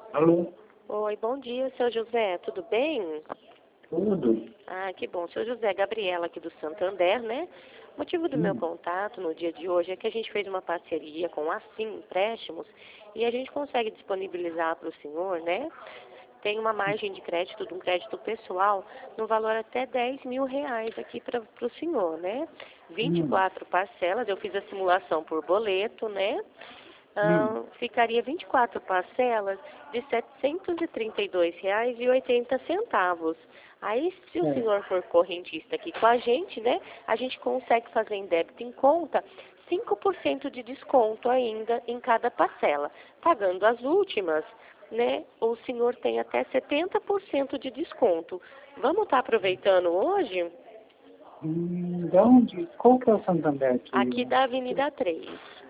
Alô? Oi, bom dia, seu José, tudo bem? Tudo? Ah, que bom. Seu José, Gabriela aqui do Santander, né? O motivo do meu Sim. contato no dia de hoje é que a gente fez uma parceria com a Assim Empréstimos e a gente consegue disponibilizar para o senhor, né? Tem uma margem de crédito, de um crédito pessoal, no valor até R$ 10.000 aqui para o senhor, né? Hum, 24 parcelas, eu fiz a simulação por boleto, né? hum, Ficaria 24 parcelas de R$ 732,80. Aí, se o é. senhor for correntista aqui com a gente, né, a gente consegue fazer em débito em conta 5% de desconto ainda em cada parcela. Pagando as últimas, né, o senhor tem até 70% de desconto. Vamos estar aproveitando hoje? Da onde? Qual que é o Santander aqui? Aqui da Avenida 3.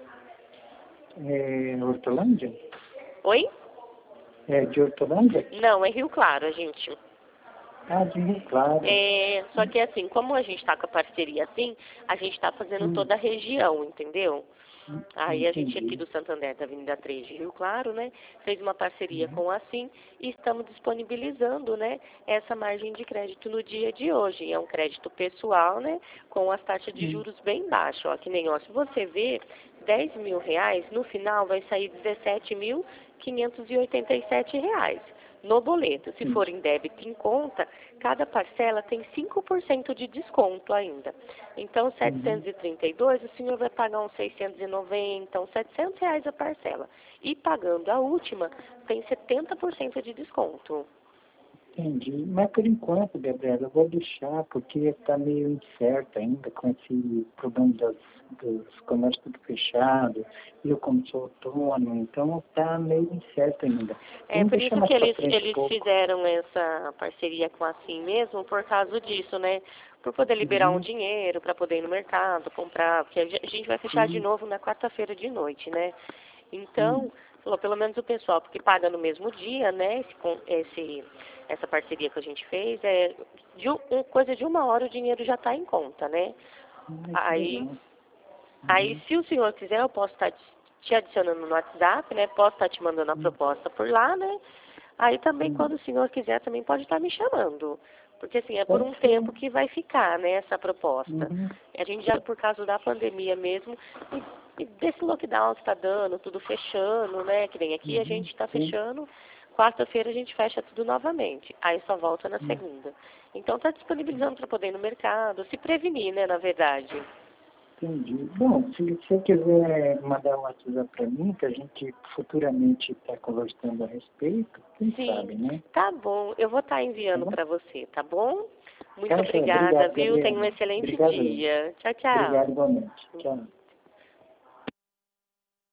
É Hortolândia? Oi? É de Hortolândia? Não, é Rio Claro, gente. Ah, de Rio Claro. Só que assim, como a gente está com a parceria assim, a gente está fazendo Hum, toda a região, entendeu? Aí a gente aqui entendi. do Santander, da Avenida 3 de Rio Claro, né, fez uma parceria Uhum, com a Assim e estamos disponibilizando, né, essa margem de crédito no dia de hoje. É um crédito pessoal, né, com as taxas de hum, juros bem baixas, ó, que nem, ó, se você ver, R$ 10.000, no final vai sair R$ 17.587 no boleto. Se sim. for em débito em conta, cada parcela tem 5% de desconto ainda. Então, Uhum, 732, o senhor vai pagar uns 690, uns R$ 700 a parcela. E pagando a última, tem 70% de desconto. entendi. Mas por enquanto, Gabriela, eu vou deixar, porque está meio incerto ainda com esse problema dos comércios tudo fechado. Eu como sou autônomo, então está meio incerto ainda. É Vamos por deixar isso mais que para eles, frente um eles pouco. fizeram essa parceria com a Assim mesmo, por causa disso, né? Por poder liberar um Uhum, dinheiro para poder ir no mercado, comprar, porque a gente vai fechar de sim, novo na quarta-feira de noite, né? sim. Então, falou, pelo menos o pessoal, porque paga no mesmo dia, né? Essa parceria que a gente fez, coisa de 1 hora o dinheiro já está em conta, né? Ai, que Aí, legal. aí, Uhum, se o senhor quiser, eu posso estar te adicionando no WhatsApp, né? Posso estar te mandando a sim, proposta por lá, né? Aí também, sim. quando o senhor quiser, também pode estar me chamando. Porque, assim, é por Pode um ser. tempo que vai ficar, né, essa proposta. Uhum, A gente já, por causa da pandemia mesmo, e desse lockdown que está dando, tudo fechando, né, que nem aqui a uhum, gente está sim. fechando, quarta-feira a gente fecha tudo novamente. Aí só volta na Uhum. segunda. Então, está disponibilizando para poder ir no mercado, se prevenir, né, na verdade. Entendi. Bom, se você quiser mandar um WhatsApp para mim, que a gente futuramente está conversando a respeito, quem Sim, sabe, né? tá bom. Eu vou estar Tá enviando bom? para você, tá bom? Muito Tá, joia. obrigada, Obrigado, viu? Tenha um Gabriela. excelente Obrigado aí. dia. Tchau, Obrigado tchau. igualmente. Tchau.